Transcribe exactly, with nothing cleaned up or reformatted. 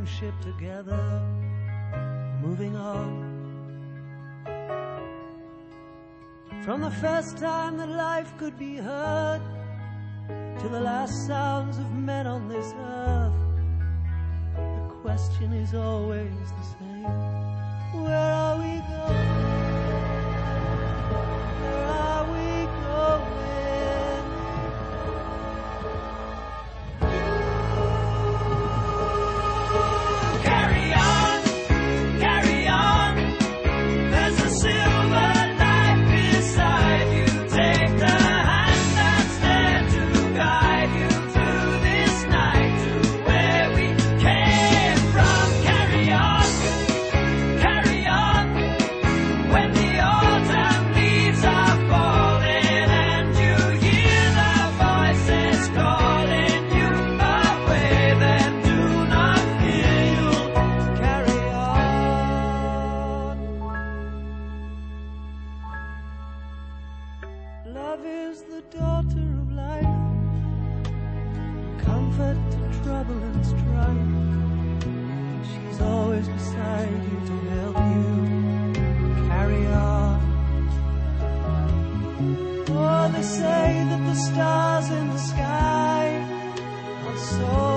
ship together, moving on. From the first time that life could be heard to the last sounds of men on this earth, the question is always the same. Where are we going? Where are we going? Carry on, carry on. There's a silver light beside you. Take the hand that's there to guide you through this night to where we came from. Carry on, carry on. When the autumn leaves are falling and you hear the voices calling you away, then do not fear, you'll carry on. Love is the daughter of life, comfort to trouble and strife. She's always beside you to help you carry on. Oh, they say that the stars in the sky are so